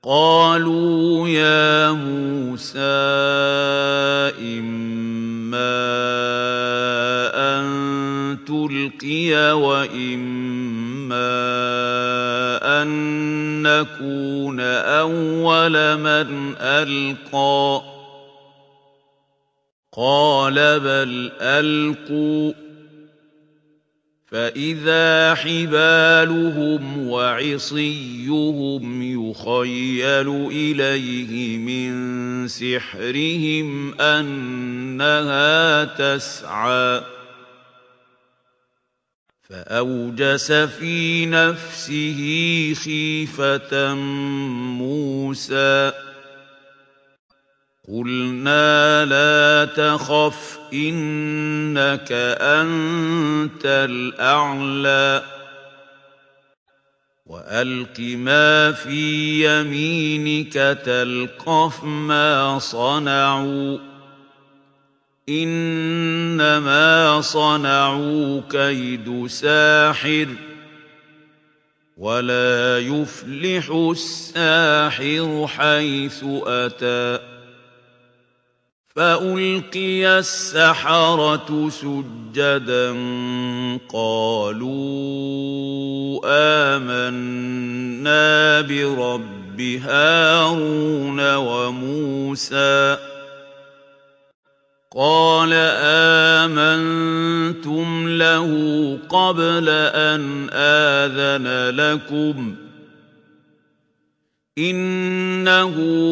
قالوا يا موسى إما أن تلقي وإما أن نكون أول من ألقى قال بل ألقوا فإذا حبالهم وعصيهم يخيل إليه من سحرهم أنها تسعى فأوجس في نفسه خيفة موسى قلنا لا تخف إنك أنت الأعلى وألق ما في يمينك تلقف ما صنعوا إنما صنعوا كيد ساحر ولا يفلح الساحر حيث أتى فألقي السحرة سجدا قالوا آمنا برب هارون وموسى قال آمنتم له قبل أن آذن لكم إنه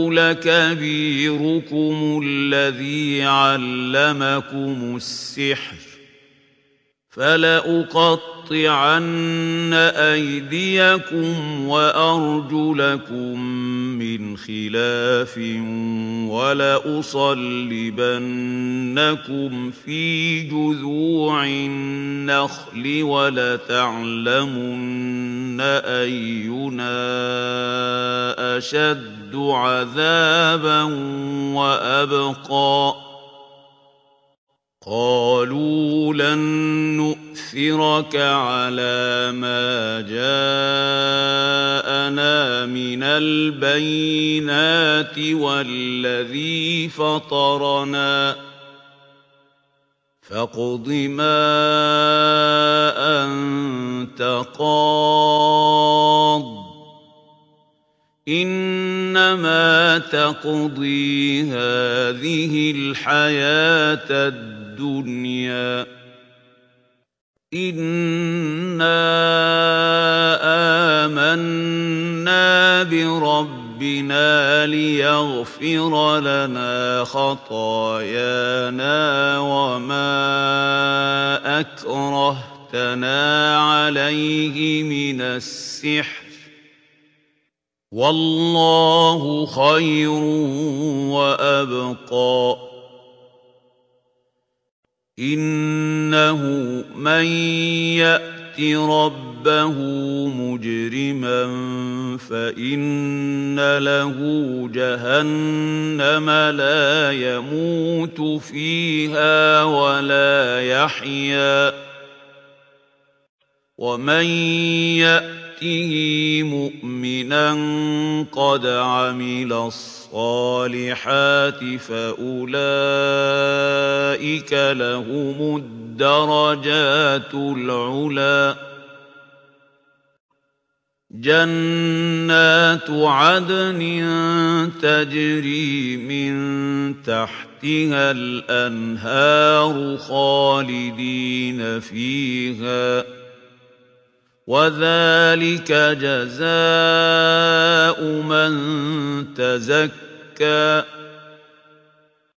لكبيركم الذي علمكم السحر فلأقطعن أيديكم وأرجلكم من خلاف ولأصلبنكم في جذوع النخل ولتعلمن أينا أشد عذابا وأبقى قالوا لن نؤثرك على ما جاءنا من البينات والذي فطرنا فاقض ما أنت قاض إنما تقضي هذه الحياة الدنيا إنا آمنا بربنا ليغفر لنا خطايانا وما أكرهتنا عليه من السحر والله خير وأبقى إنه من يأت ربه مجرما فإن له جهنم لا يموت فيها ولا يحيا ومن يأته مؤمنا قد عمل الصالحات فأولئك لهم الدرجات العلى جنات عدن تجري من تحتها الأنهار خالدين فيها وذلك جزاء من تزكى